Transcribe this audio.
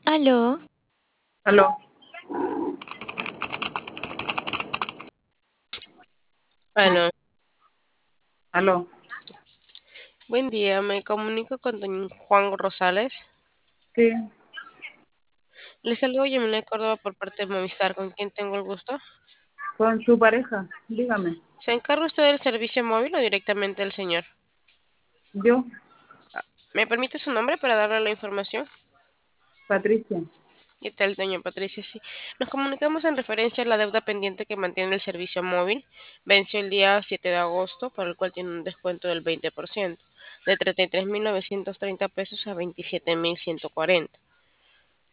Aló, Aló, Bueno, aló. buen día, me comunico con don Juan Rosales. Sí, Les saludo Yamila Córdoba por parte de Movistar, con quien tengo el gusto. con su pareja, dígame. ¿Se encarga usted del servicio móvil o directamente el señor? Yo, ¿Me permite su nombre para darle la información? Patricia. ¿Qué tal, doña Patricia? Sí, nos comunicamos en referencia a la deuda pendiente que mantiene el servicio móvil. Venció el día 7 de agosto, para el cual tiene un descuento del 20%, de 33.930 pesos a 27.140.